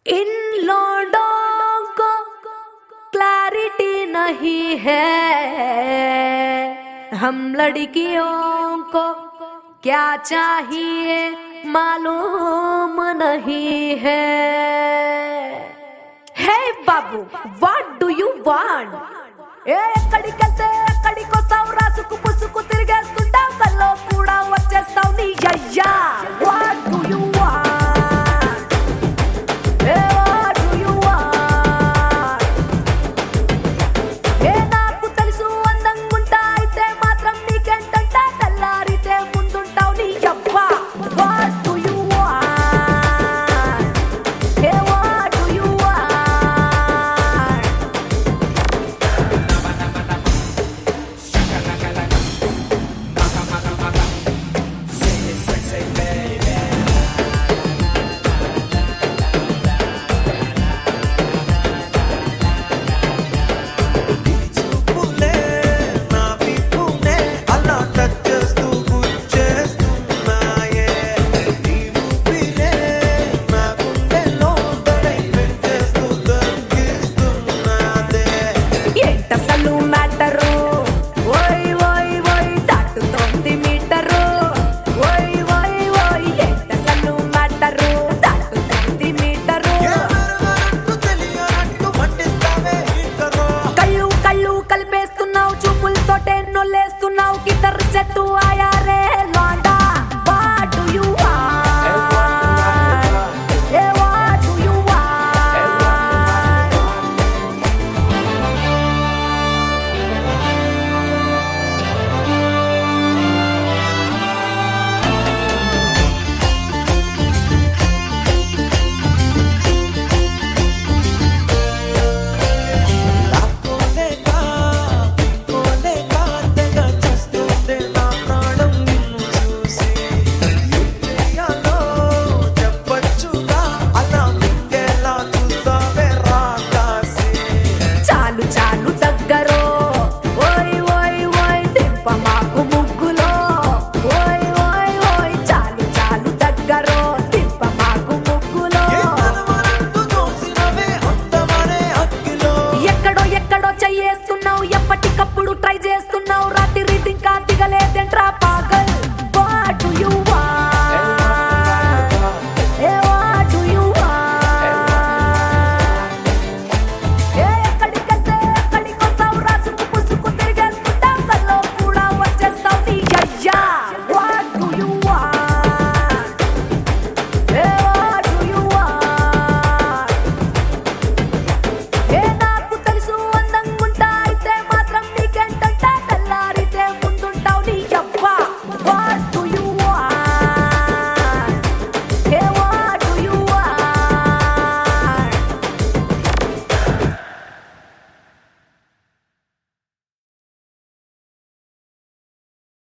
इन लौंडों को क्लैरिटी नहीं है, हम लड़कियों को क्या चाहिए मालूम नहीं है। हे बाबू, व्हाट डू यू वांट? ఎక్కడికెళ్తే ఎక్కడికొస్తావు రా, సుక్కు పుసుకు తిరిగేస్తుంటావు, కల్లో కూడా వచ్చేస్తావు నీ అయ్యా. What do you